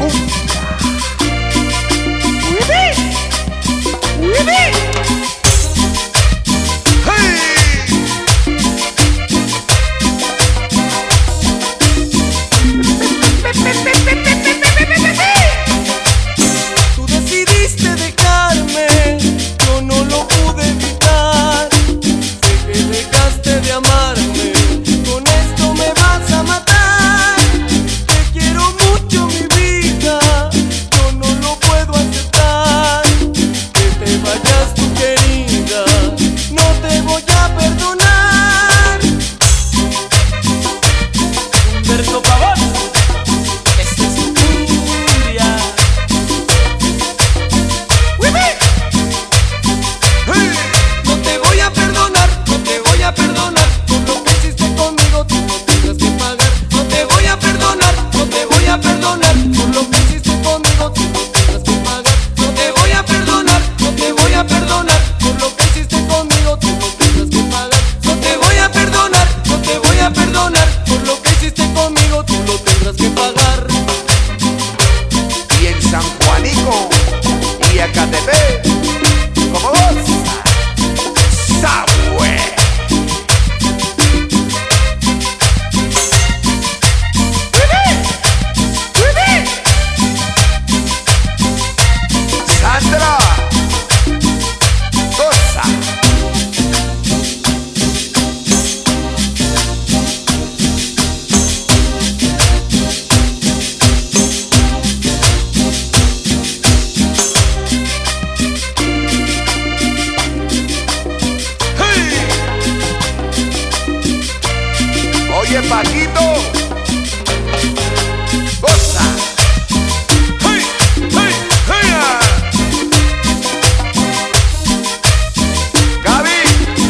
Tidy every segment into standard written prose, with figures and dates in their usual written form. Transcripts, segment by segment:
Tú decidiste dejarme, yo no lo pude evitar. Sé que dejaste de amarme, con esto me vas a matar. Te quiero mucho, mi vida, yo no lo puedo aceptar. Que te vayas, tu querida, no te voy a perdonar. Humberto Pavón, esta es tu cumbia. No te voy a perdonar, no te voy a perdonar. Por lo que hiciste conmigo tú no tendrás que pagar. No te voy a perdonar, no te voy a perdonar. Por lo que hiciste conmigo tú no tendrás que pagar. No te voy a perdonar, no te voy a perdonar. Por lo que hiciste conmigo tú no tendrás que pagar. No te voy a perdonar, no te voy a perdonar. Por lo que hiciste conmigo tú lo tendrás que pagar. Y en San Juanico y Ecatepec, como vos, Sabue. Sandra Sosa. Oye, Paquito, goza. Hey, hey, hey, Gaby.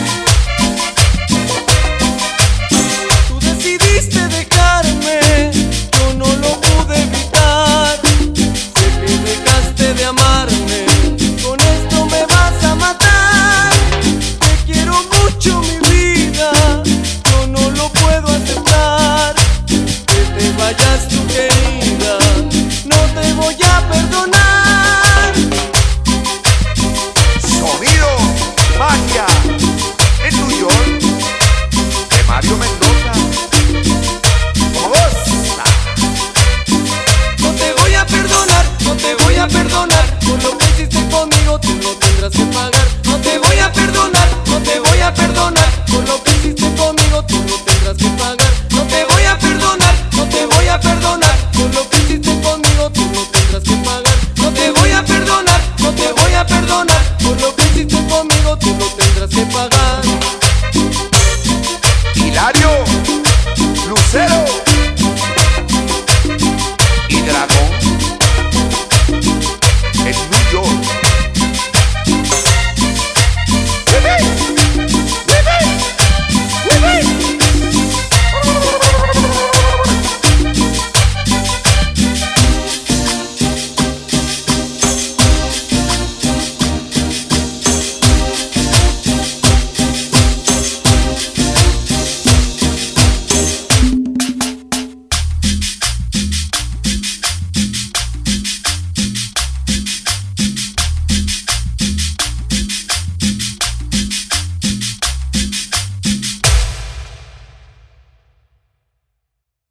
Tú decidiste dejarme, yo no lo pude evitar. Sé que dejaste de amarme, con esto me vas a matar. Te quiero mucho, mi vida, yo no lo puedo aceptar. Que te vayas, tu querida, no te voy a perdonar. Sonido, magia, en New York, de Mario Mendoza, como vos. No te voy a perdonar, no te voy a perdonar. Por lo que hiciste conmigo tú no tendrás que pagar.